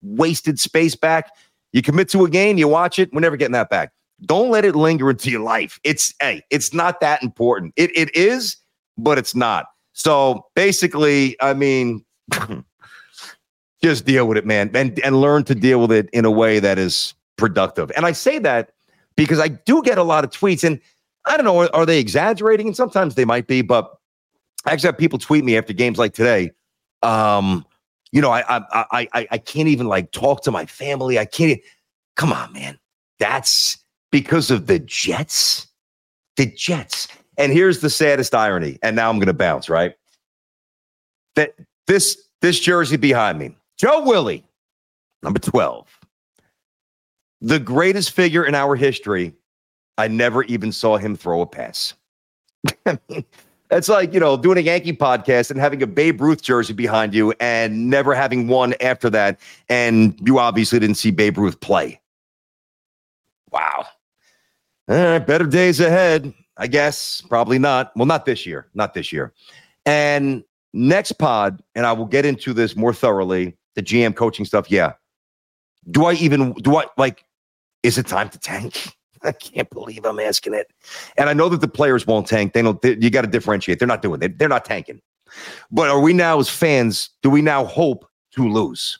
wasted space back. You commit to a game, you watch it, we're never getting that back. Don't let it linger into your life. It's, hey, it's not that important. It It is, but it's not. So basically, I mean, just deal with it, man, and, and learn to deal with it in a way that is productive. And I say that because I do get a lot of tweets, and I don't know, are, are they exaggerating? And sometimes they might be, but I actually have people tweet me after games like today. Um, you know, I, I, I, I, I can't even like talk to my family. I can't. Come on, man. That's because of the Jets. The Jets. And here's the saddest irony. And now I'm going to bounce, right? That this this jersey behind me, Joe Willie, number twelve, the greatest figure in our history. I never even saw him throw a pass. I mean, it's like, you know, doing a Yankee podcast and having a Babe Ruth jersey behind you and never having one after that. And you obviously didn't see Babe Ruth play. Wow. All right, better days ahead, I guess. Probably not. Well, not this year. Not this year. And next pod, and I will get into this more thoroughly, the G M coaching stuff. Yeah. Do I even, do I, like, is it time to tank? I can't believe I'm asking it. And I know that the players won't tank. They don't, they, you got to differentiate. They're not doing it. They're not tanking. But are we now as fans, do we now hope to lose?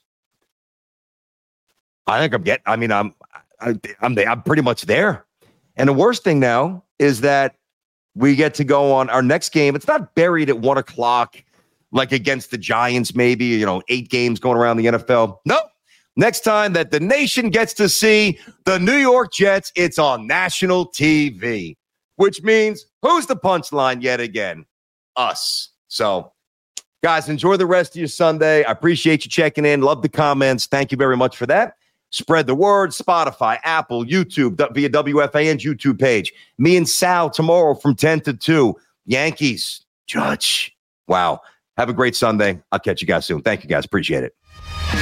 I think I'm getting, I mean, I'm, I, I'm, I'm pretty much there. And the worst thing now is that we get to go on our next game. It's not buried at one o'clock, like against the Giants, maybe, you know, eight games going around the N F L. No. Next time that the nation gets to see the New York Jets, it's on national T V, which means who's the punchline yet again? Us. So, guys, enjoy the rest of your Sunday. I appreciate you checking in. Love the comments. Thank you very much for that. Spread the word. Spotify, Apple, YouTube, via W F A N's YouTube page. Me and Sal tomorrow from ten to two. Yankees, Judge. Wow. Have a great Sunday. I'll catch you guys soon. Thank you, guys. Appreciate it.